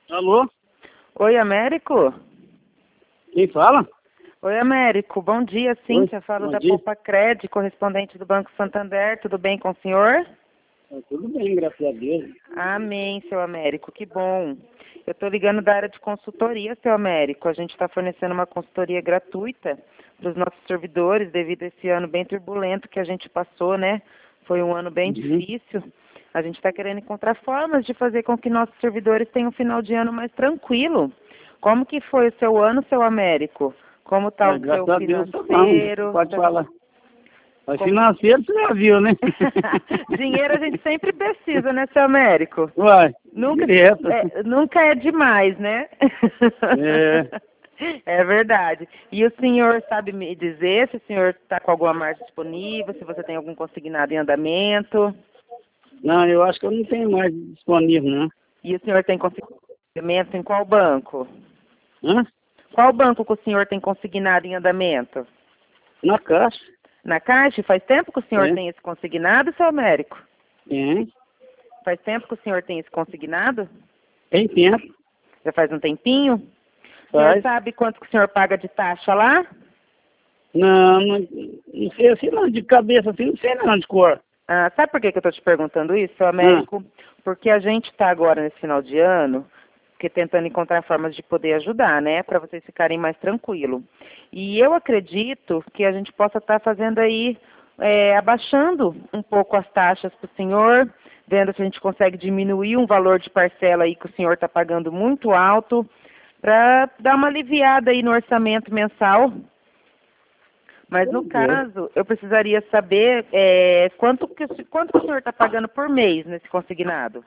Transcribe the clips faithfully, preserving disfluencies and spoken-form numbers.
Alô? Oi, Américo? Quem fala? Oi, Américo. Bom dia, Cíntia. Oi, Falo bom da dia. Poupa Cred, correspondente do Banco Santander. Tudo bem com o senhor? Tá tudo bem, graças a Deus. Amém, seu Américo. Que bom. Eu estou ligando da área de consultoria, seu Américo. A gente está fornecendo uma consultoria gratuita para os nossos servidores devido a esse ano bem turbulento que a gente passou, né? Foi um ano bem Uhum. difícil. A gente está querendo encontrar formas de fazer com que nossos servidores tenham um final de ano mais tranquilo. Como que foi o seu ano, seu Américo? Como está É, o seu graças a Deus, tá bom. financeiro? Pode Tá- falar. Mas Como- financeiro você já viu, né? Dinheiro a gente sempre precisa, né, seu Américo? Uai, Nunca direto. é, nunca é demais, né? É. É verdade. E o senhor sabe me dizer se o senhor está com alguma margem disponível, se você tem algum consignado em andamento? Não, eu acho que eu não tenho mais disponível, não. E o senhor tem consignado em qual banco? Hã? Qual banco que o senhor tem consignado em andamento? Na caixa. Na Caixa? Faz tempo que o senhor É. tem esse consignado, seu Américo? Tem. Faz tempo que o senhor tem esse consignado? Tem tempo. Já faz um tempinho? O senhor Faz. sabe quanto que o senhor paga de taxa lá? Não, não, não sei assim não, de cabeça assim, não sei não, de cor. Ah, sabe por que, que eu estou te perguntando isso, seu Américo? Porque a gente está agora nesse final de ano que tentando encontrar formas de poder ajudar, né? Para vocês ficarem mais tranquilos. E eu acredito que a gente possa estar fazendo aí, é, abaixando um pouco as taxas para o senhor, vendo se a gente consegue diminuir um valor de parcela aí que o senhor está pagando muito alto, para dar uma aliviada aí no orçamento mensal. Mas no Pois é. caso, eu precisaria saber é, quanto, que, o se- quanto que o senhor está pagando por mês nesse consignado?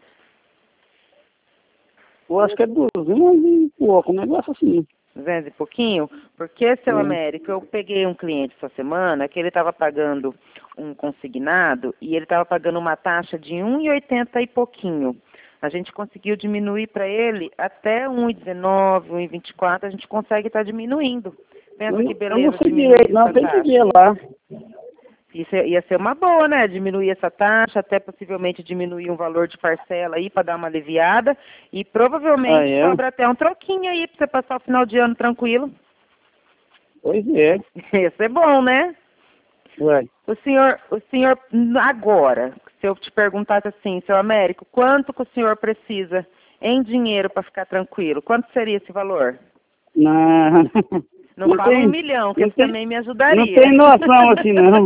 Eu acho que é duzentos e pouco, um negócio assim. duzentos e pouquinho? Porque, seu É. Américo, eu peguei um cliente essa semana que ele estava pagando um consignado e ele estava pagando uma taxa de um e oitenta e pouquinho. A gente conseguiu diminuir para ele até um e dezenove, um e vinte e quatro, a gente consegue estar diminuindo. Eu Pensa não, que eu não beleza sei diminuir direito, não, essa tem que taxa. ver lá. Isso ia ia ser uma boa, né? Diminuir essa taxa, até possivelmente diminuir um valor de parcela aí para dar uma aliviada. E provavelmente Ah, é? sobra até um troquinho aí para você passar o final de ano tranquilo. Pois é. Ia ser bom, né? Ué. O senhor, o senhor, agora, se eu te perguntasse assim, seu Américo, quanto que o senhor precisa em dinheiro para ficar tranquilo? Quanto seria esse valor? Não, Não, não fala tem, um milhão, que não isso tem, também me não ajudaria. tem noção assim, não.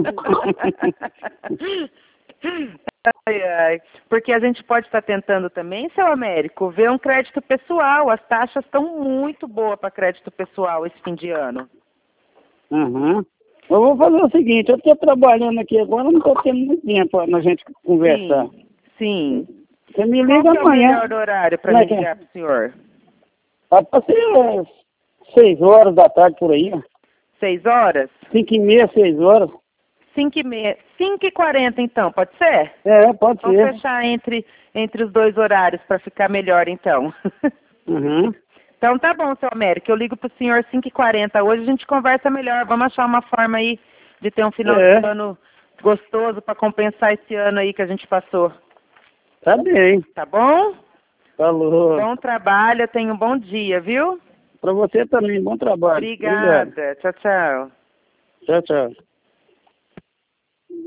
Ai, ai. Porque a gente pode estar tentando também, seu Américo, ver um crédito pessoal. As taxas estão muito boas para crédito pessoal esse fim de ano. Uhum. Eu vou fazer o seguinte, eu estou trabalhando aqui agora, não estou tendo muito tempo para a gente conversar. Sim, sim. Você me Qual liga que é o amanhã. melhor horário para Como é me que é? ligar para o senhor? Vai para ser é, seis horas da tarde por aí. Seis horas? Cinco e meia, seis horas. Cinco e meia. Cinco e quarenta, então, pode ser? É, pode Vamos ser. fechar entre, entre os dois horários para ficar melhor, então. Uhum. Então tá bom, seu Américo. Eu ligo pro senhor cinco e quarenta. Hoje a gente conversa melhor. Vamos achar uma forma aí de ter um final É, de ano gostoso para compensar esse ano aí que a gente passou. tá bem. Tá bom? Falou. Bom trabalho, tenha um bom dia, viu? Para você também, bom trabalho. Obrigado. Obrigada. Tchau, tchau. Tchau, tchau.